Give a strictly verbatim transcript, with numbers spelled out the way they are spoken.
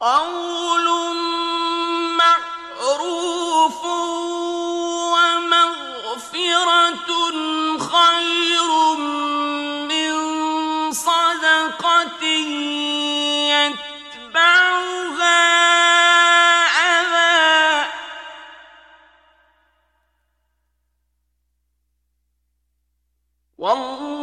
قول معروف ومغفرة خير من صدقة يتبعها أذى. والله